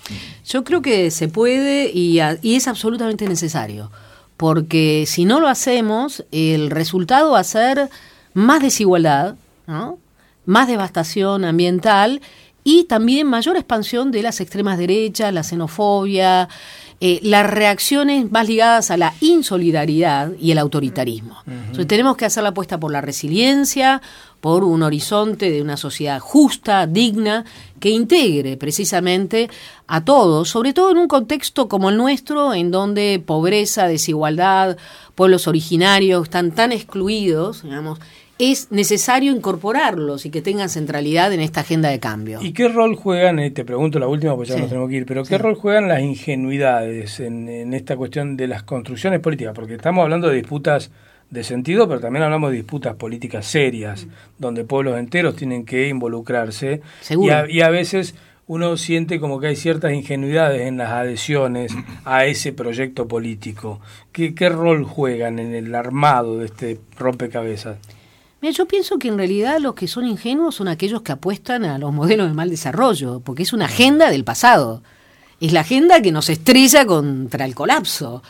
Yo creo que se puede y, a, y es absolutamente necesario, porque si no lo hacemos, el resultado va a ser más desigualdad, ¿no? Más devastación ambiental y también mayor expansión de las extremas derechas, la xenofobia, eh, las reacciones más ligadas a la insolidaridad y el autoritarismo. Uh-huh. Entonces tenemos que hacer la apuesta por la resiliencia, por un horizonte de una sociedad justa, digna, que integre precisamente a todos, sobre todo en un contexto como el nuestro, en donde pobreza, desigualdad, pueblos originarios están tan excluidos, digamos, es necesario incorporarlos y que tengan centralidad en esta agenda de cambio. ¿Y qué rol juegan, eh, te pregunto la última porque ya sí. nos tenemos que ir, pero qué sí. rol juegan las ingenuidades en, en esta cuestión de las construcciones políticas? Porque estamos hablando de disputas de sentido, pero también hablamos de disputas políticas serias, mm. donde pueblos enteros tienen que involucrarse. Seguro. Y a, y a veces uno siente como que hay ciertas ingenuidades en las adhesiones a ese proyecto político. ¿Qué, qué rol juegan en el armado de este rompecabezas? Mira, yo pienso que en realidad los que son ingenuos son aquellos que apuestan a los modelos de mal desarrollo, porque es una agenda del pasado. Es la agenda que nos estrella contra el colapso.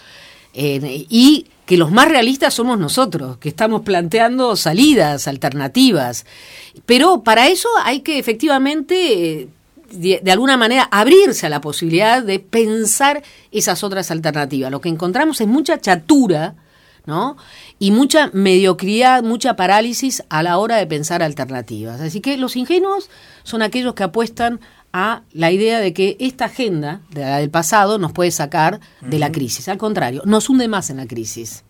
Eh, y que los más realistas somos nosotros, que estamos planteando salidas, alternativas. Pero para eso hay que efectivamente, eh, de, de alguna manera, abrirse a la posibilidad de pensar esas otras alternativas. Lo que encontramos es mucha chatura, ¿no? Y mucha mediocridad, mucha parálisis a la hora de pensar alternativas. Así que los ingenuos son aquellos que apuestan a la idea de que esta agenda de la del pasado nos puede sacar de la crisis. Al contrario, nos hunde más en la crisis.